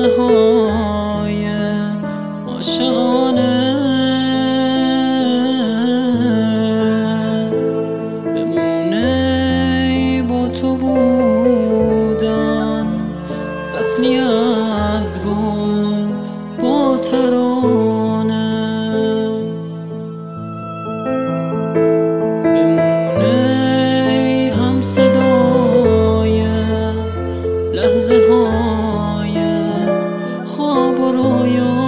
لحظه های عاشقانه بمونه با تو بودن، فصلی از گل با ترانه بمونه هم صدای لحظه های خواب و رویا،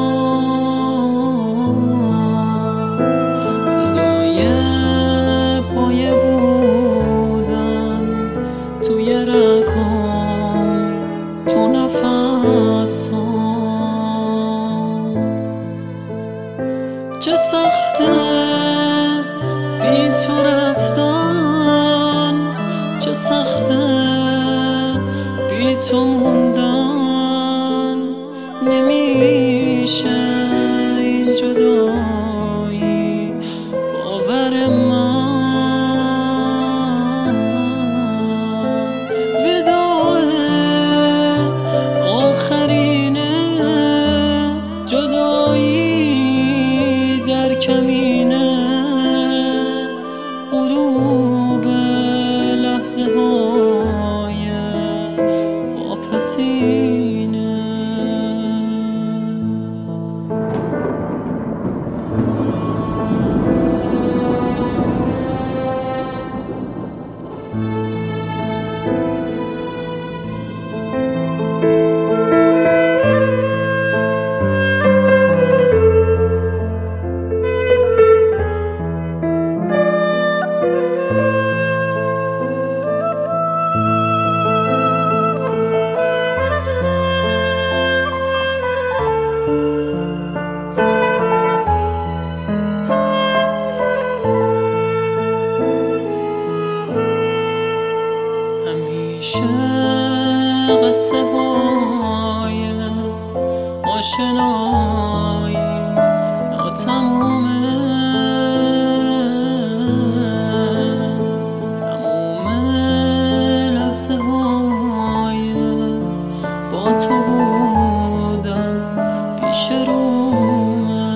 صدای پایه بودن توی رگام، تو نفسام. چه سخته بی تو رفتن، چه سخته بی تو موندن، نمیشه این جدایی باور من. وداع آخرینه، جدایی در کمینه، غروب لحظه های واپسینه. قصه های آشنایی ناتمومه، تموم لحظه های با تو بودن پیش رومه.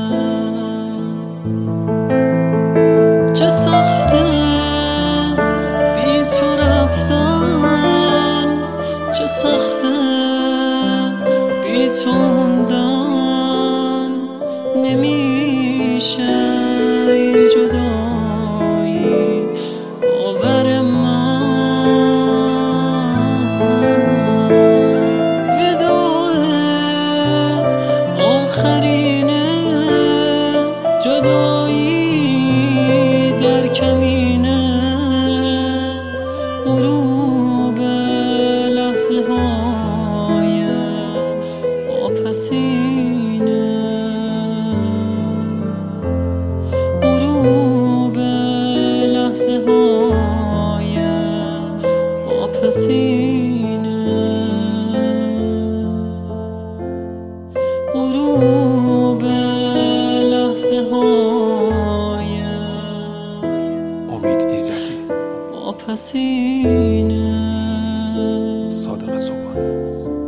چه سخته بی تو رفتن، چه سخته بی تو موندن، نمیشه این جدایی باور من. وداع آخرینه، جدایی در کمینه، غروب لحظه های واپسینه، غروب لحظه های واپسینه، غروب لحظه های امید ایزدی، واپسینه. صادق صبحانی.